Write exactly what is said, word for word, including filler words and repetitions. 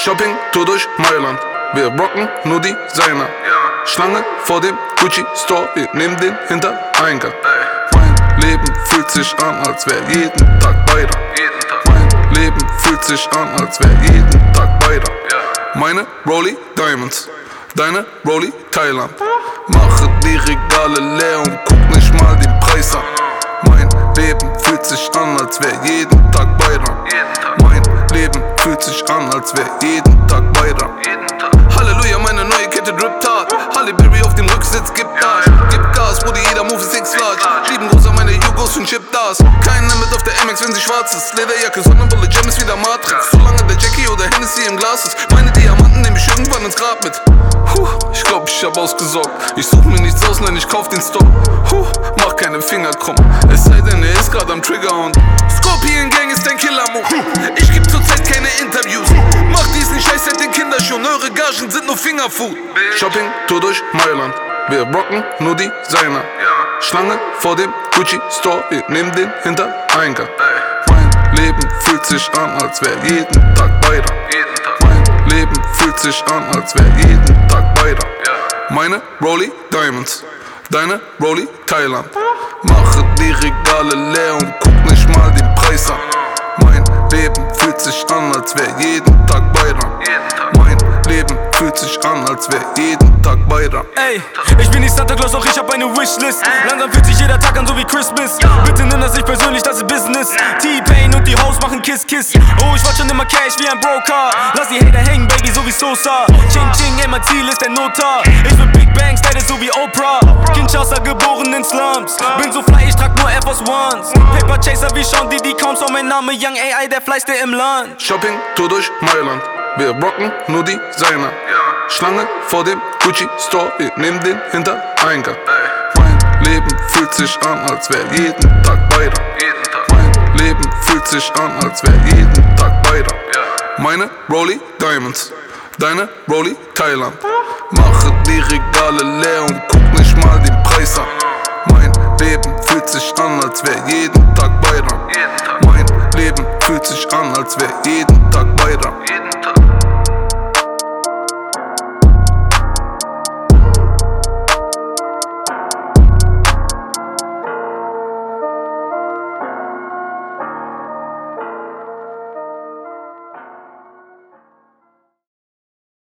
Shopping, Tour durch Mailand. Wir rocken nur Designer. Schlange vor dem Gucci Store, wir nehmen den Hintereingang. Mein Leben fühlt sich an, als wär jeden Tag weiter. Mein Leben fühlt sich an, als wär jeden Tag weiter. Meine Rollie Diamonds, deine Rollie Thailand. Mache die Regale leer und guck nicht mal den Preis an. Mein Leben fühlt sich an, als wär jeden Tag weiter. Mein Leben fühlt sich an, als wär jeden Tag weiter. Halleluja, meine neue Kette drippt hart. Halle Berry auf dem Rücksitz, gibt Gas. Gib Gas, Brudi, jeder Move ist X-Large. Lieben groß an meine Jugos und Chip das. Kein Limit auf der M X, wenn sie schwarz ist. Lederjacke, Sonnenbrille, Jam ist wieder Matrix. Solange der Jackie oder Hennessy im Glas ist. Meine Diamanten nehm ich irgendwann ins Grab mit. Puh, ich glaub, ich hab ausgesorgt. Ich such mir nichts aus, nein, ich kauf den Stock. Puh, mach keine Finger krumm. Es sei denn, er ist grad am Trigger und Scorpion Gang ist dein Killer-Move. Ich geb zurzeit keine Interviews. Mach diesen Scheiß seit den Kinderschuhen. Eure Gagen sind nur Fingerfood. Shopping, Tour durch Mailand. Wir rocken nur Designer. Schlange vor dem Gucci Store, wir nehmen den Hintereingang. Mein Leben fühlt sich an, als wär jeden Tag weiter. Mein Leben fühlt sich an, als wär jeden Tag weiter. Meine Rollie Diamonds, deine Rollie Thailand. Mache die Regale leer und guck nicht mal den Preis an. Mein Leben fühlt sich an, als wär jeden Tag weiter. Mein Leben fühlt sich an, als wär jeden Tag weiter. Ey, ich bin nicht Santa Claus, doch ich hab eine Wishlist. Langsam fühlt sich jeder Tag an, so wie Christmas. Bitte nimm das nicht persönlich, das ist Business. T-Pain und die Hoes machen Kiss, Kiss. Oh, ich wollte schon immer Cash wie ein Broker. Lass die Hater hängen, Baby, so wie Sosa. Ching, ching, ey, mein Ziel ist der Notar. Ich will Big Bang, Style so wie Oprah. Kinshasa, geboren in Slums. Bin so fly, ich trag nur Air Force Ones. Paper Chaser wie Sean Diddy Counts, oh mein Name Young A I, der Fleißte im Land. Shopping, Tour durch Mailand. Wir rocken nur Designer. Schlange vor dem Gucci Store, wir nehmen den Hintereingang. Mein Leben fühlt sich an, als wär jeden Tag weiter. Mein Leben fühlt sich an, als wär jeden Tag weiter. Meine Rollie Diamonds, deine Rollie Thailand. Mache die Regale leer